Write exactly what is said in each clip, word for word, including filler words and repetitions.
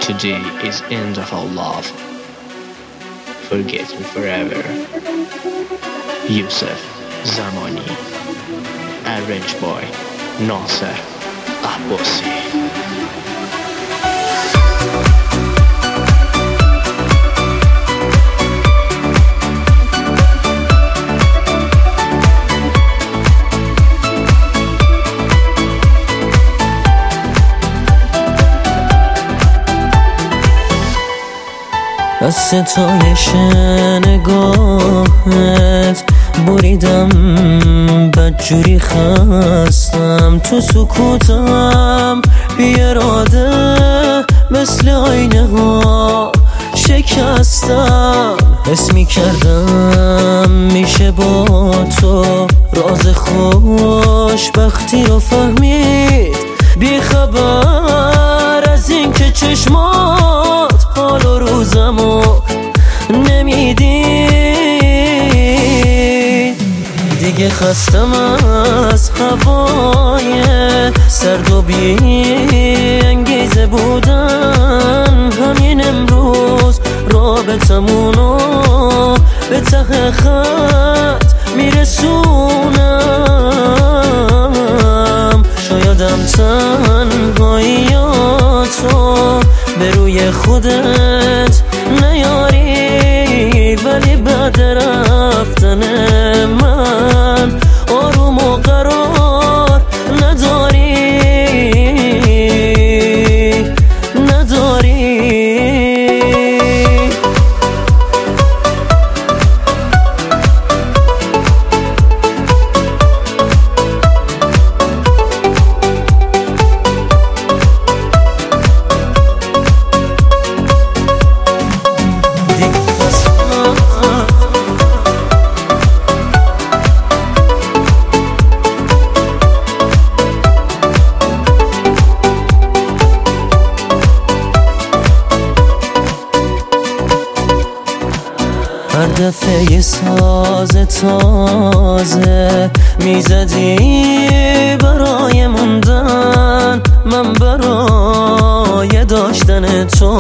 Today is end of our love. Forget me forever. Yusuf Zamani. Arranged by Nasser Abbasi. از ستایش نگاهت بریدم بدجوری خستم تو سکوتم بی اراده مثل آینه ها شکستم حس می کردم میشه با تو راز خوشبختی رو فهمید بی خبر از این که چشمات حال و روزمو نمیدید دیگه خستم از هوای سرد و بی انگیزه بودن همین امروز رابطمونو به ته خط میرسونم شایدم تنهاییاتو به روی خودت نیاری ولی بعد رفتن من آروم و قرار نداری نداری هر دفعه یه ساز تازه میزدی برای موندن من برای داشتن تو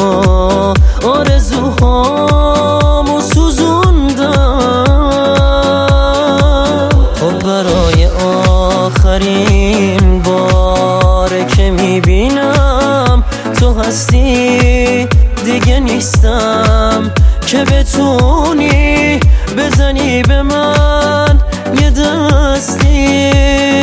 آرزوهامو سوزوندم خب برای آخرین باره که میبینم تو هستی دیگه نیستم که بتونی بزنی به من یه دستی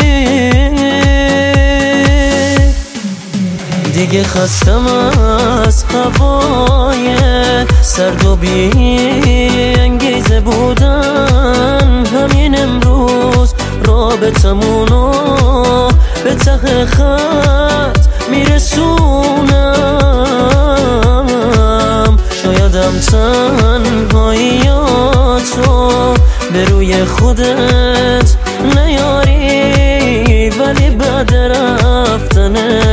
دیگه خستم از هوای سرد و بی انگیزه بودن همین امروز رابطمونو به ته خط میرسونم شایدم تنهاییاتو به روی خودت نیاری ولی بعد رفتن